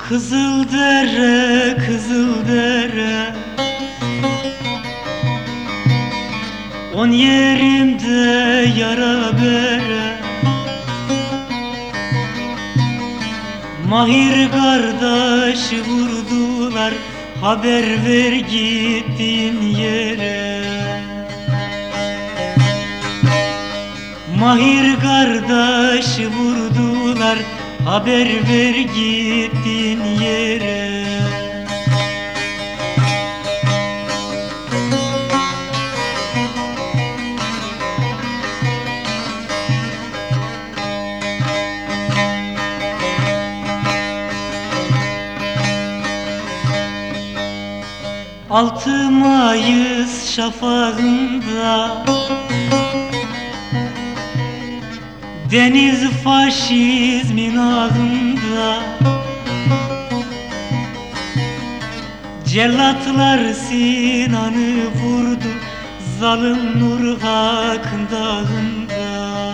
Kızıldere, Kızıldere, on yerimde yara bere. Mahir kardeşi vurdular, haber ver gittiğin yere. Mahir kardeşi vurdular, haber ver gittiğin yere. Altı Mayıs şafağında deniz faşizmin ağında, cellatlar Sinan'ı vurdu zalim Nur Hak'ın dağında.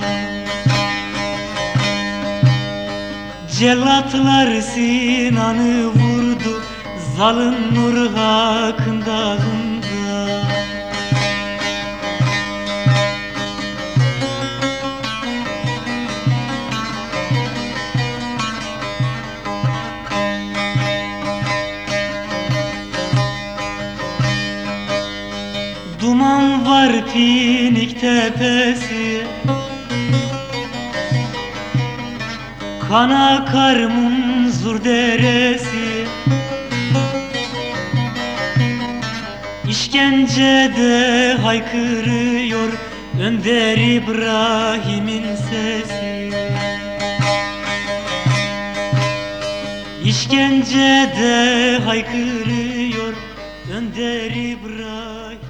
Cellatlar Sinan'ı vurdu zalim Nur Hak'ın dağında. Duman var Pinik tepesi, kan akar Munzur deresi. İşkencede haykırıyor Önder İbrahim'in sesi. İşkencede haykırıyor Önder İbrahim.